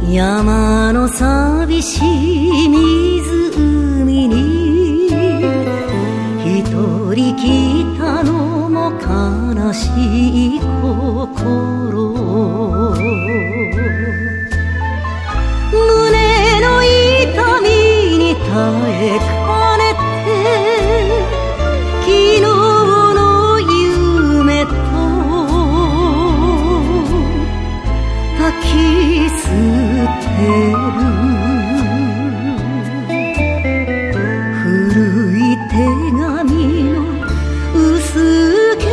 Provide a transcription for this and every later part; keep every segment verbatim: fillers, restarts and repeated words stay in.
山の寂しい湖に一人来たのも悲しい心、胸の痛みに耐えかねて昨日の夢と抱き捨てる古い手紙の薄煙、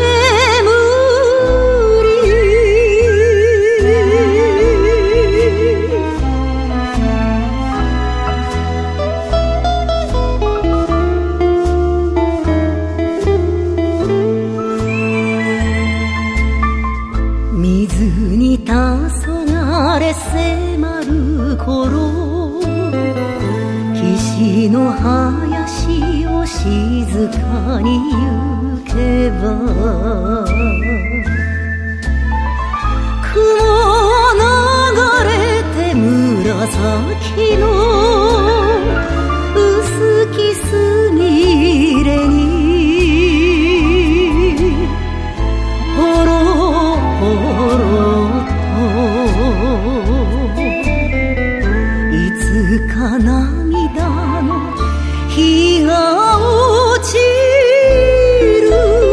水に黄昏迫る頃、岸の林を静かに行けば雲を流れて紫の薄きすみれにほろほろいつか涙の日が落ちる。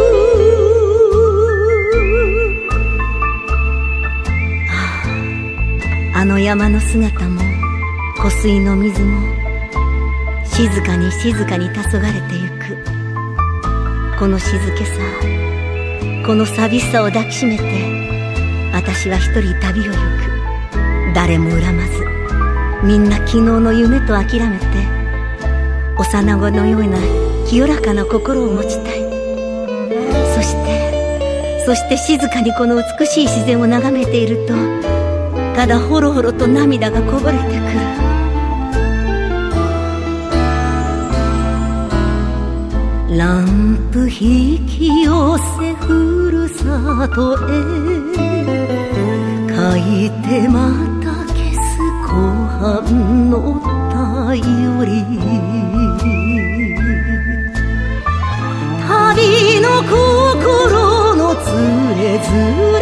ああ、あの山の姿も湖水の水も静かに静かに黄昏れてゆく。この静けさ、この寂しさを抱きしめて私は一人旅を行く。誰も恨まず、みんな昨日の夢と諦めて幼子のような清らかな心を持ちたい。そしてそして静かにこの美しい自然を眺めていると、ただほろほろと涙がこぼれてくる。ランプ引き寄せふるさとへ、書いてまた消す湖畔の便り、旅の心のつれづ